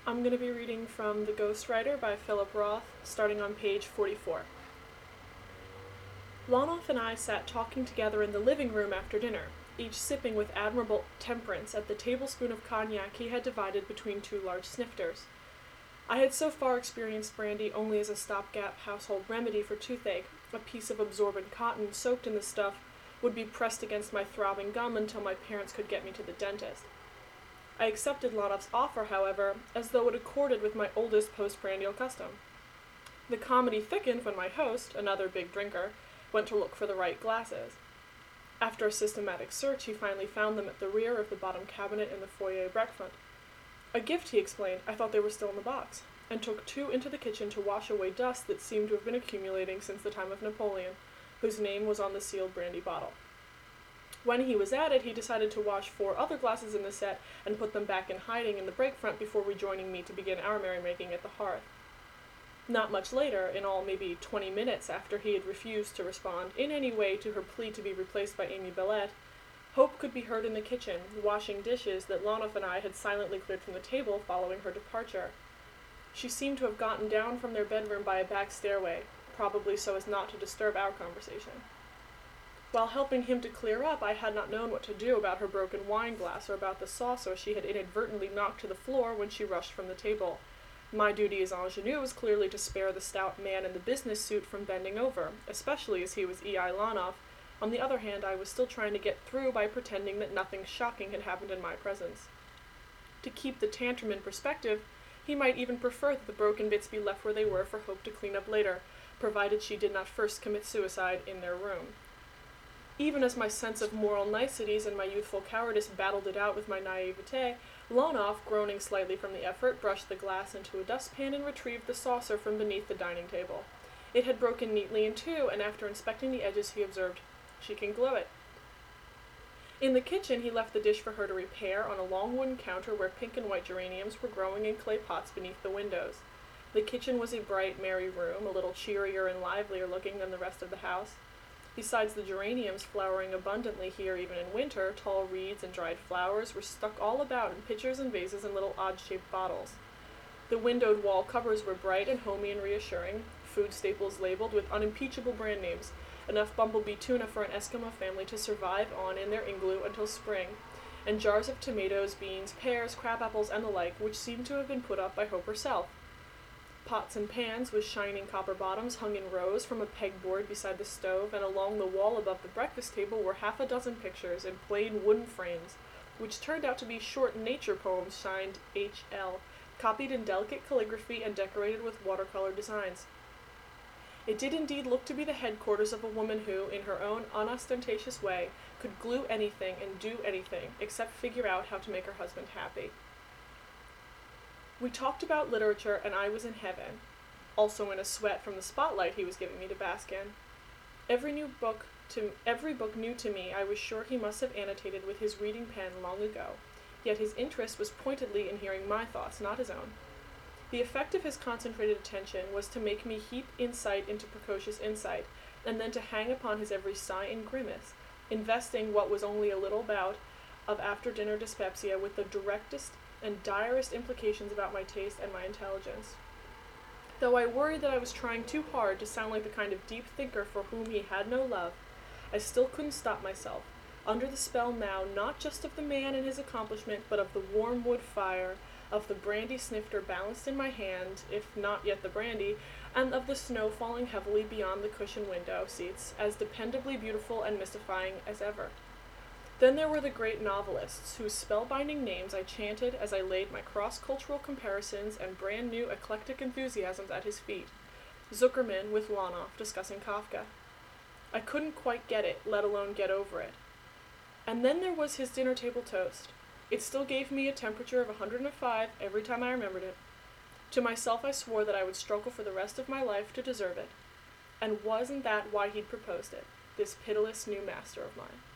I'm going to be reading from The Ghostwriter by Philip Roth, starting on page 44. Lonoff and I sat talking together in the living room after dinner, each sipping with admirable temperance at the tablespoon of cognac he had divided between two large snifters. I had so far experienced brandy only as a stopgap household remedy for toothache. A piece of absorbent cotton soaked in the stuff would be pressed against my throbbing gum until my parents could get me to the dentist. I accepted Lonoff's offer, however, as though it accorded with my oldest postprandial custom. The comedy thickened when my host, another big drinker, went to look for the right glasses. After a systematic search, he finally found them at the rear of the bottom cabinet in the foyer breakfast. A gift, he explained. I thought they were still in the box, and took two into the kitchen to wash away dust that seemed to have been accumulating since the time of Napoleon, whose name was on the sealed brandy bottle. When he was at it, he decided to wash 4 other glasses in the set and put them back in hiding in the break front before rejoining me to begin our merrymaking at the hearth. Not much later, in all maybe 20 minutes after he had refused to respond in any way to her plea to be replaced by Amy Bellette, Hope could be heard in the kitchen, washing dishes that Lonoff and I had silently cleared from the table following her departure. She seemed to have gotten down from their bedroom by a back stairway, probably so as not to disturb our conversation. While helping him to clear up, I had not known what to do about her broken wine glass or about the saucer she had inadvertently knocked to the floor when she rushed from the table. My duty as ingenue was clearly to spare the stout man in the business suit from bending over, especially as he was E.I. Lonoff. On the other hand, I was still trying to get through by pretending that nothing shocking had happened in my presence. To keep the tantrum in perspective, he might even prefer that the broken bits be left where they were for Hope to clean up later, provided she did not first commit suicide in their room. Even as my sense of moral niceties and my youthful cowardice battled it out with my naivete, Lonoff, groaning slightly from the effort, brushed the glass into a dustpan and retrieved the saucer from beneath the dining table. It had broken neatly in two, and after inspecting the edges he observed, "She can glue it." In the kitchen he left the dish for her to repair on a long wooden counter where pink and white geraniums were growing in clay pots beneath the windows. The kitchen was a bright, merry room, a little cheerier and livelier looking than the rest of the house. Besides the geraniums flowering abundantly here even in winter, tall reeds and dried flowers were stuck all about in pitchers and vases and little odd-shaped bottles. The windowed wall covers were bright and homey and reassuring, food staples labeled with unimpeachable brand names, enough bumblebee tuna for an Eskimo family to survive on in their igloo until spring, and jars of tomatoes, beans, pears, crabapples, and the like, which seemed to have been put up by Hope herself. Pots and pans with shining copper bottoms hung in rows from a pegboard beside the stove, and along the wall above the breakfast table were 6 pictures in plain wooden frames, which turned out to be short nature poems signed H.L., copied in delicate calligraphy and decorated with watercolor designs. It did indeed look to be the headquarters of a woman who, in her own unostentatious way, could glue anything and do anything except figure out how to make her husband happy. We talked about literature, and I was in heaven, also in a sweat from the spotlight he was giving me to bask in. Every book new to me I was sure he must have annotated with his reading pen long ago, yet his interest was pointedly in hearing my thoughts, not his own. The effect of his concentrated attention was to make me heap insight into precocious insight, and then to hang upon his every sigh and grimace, investing what was only a little bout of after-dinner dyspepsia with the directest and direst implications about my taste and my intelligence. Though I worried that I was trying too hard to sound like the kind of deep thinker for whom he had no love, I still couldn't stop myself, under the spell now not just of the man and his accomplishment, but of the warm wood fire, of the brandy snifter balanced in my hand, if not yet the brandy, and of the snow falling heavily beyond the cushioned window seats, as dependably beautiful and mystifying as ever. Then there were the great novelists, whose spellbinding names I chanted as I laid my cross-cultural comparisons and brand-new eclectic enthusiasms at his feet. Zuckerman with Lonoff discussing Kafka. I couldn't quite get it, let alone get over it. And then there was his dinner-table toast. It still gave me a temperature of 105 every time I remembered it. To myself I swore that I would struggle for the rest of my life to deserve it. And wasn't that why he'd proposed it, this pitiless new master of mine?